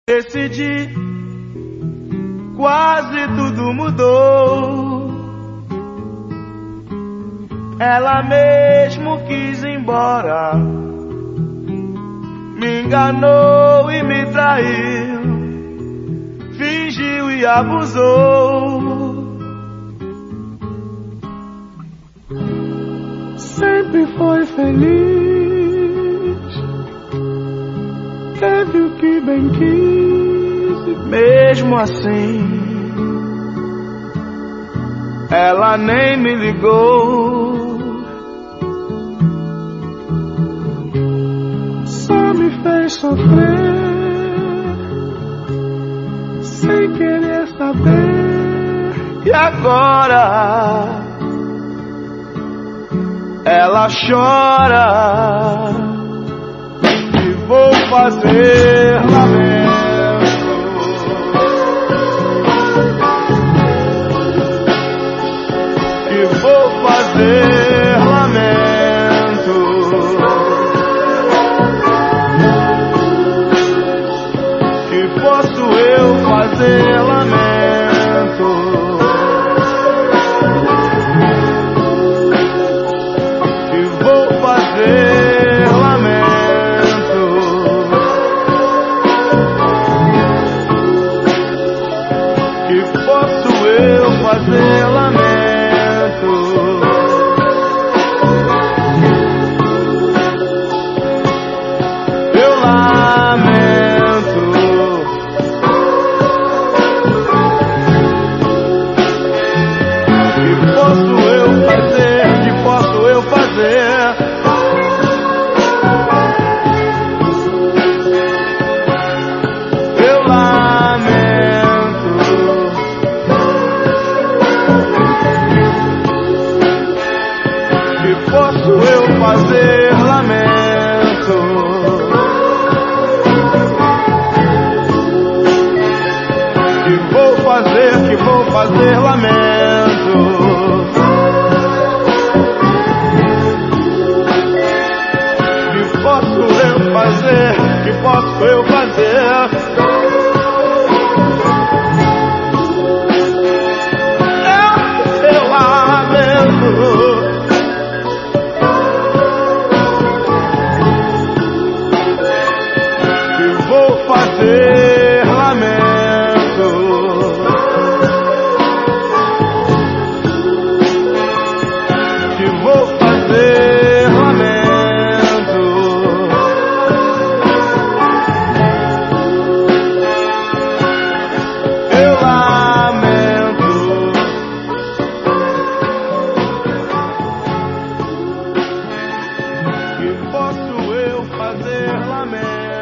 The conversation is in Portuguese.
Decidi, quase tudo mudou. Ela mesmo quis ir embora, me enganou e me traiu, fingiu e abusou. Sempre foi feliz, teve o que bem quis, e mesmo assim ela nem me ligou. Só me fez sofrer, sem querer saber. E agora ela chora, e vou fazer lamento. E vou fazer lamento. Que posso eu fazer lamento? Que vou fazer lamento. Que posso eu fazer lamento? Eu lamento. Que posso eu fazer? Que posso eu fazer? Eu lamento. Que posso eu fazer? Lamento. Que vou fazer? Lamento. Que posso eu fazer? Que posso eu fazer? Eu lamento. Que vou fazer lamento. Que vou fazer lamento. Eu lamento. Que posso eu fazer lamento?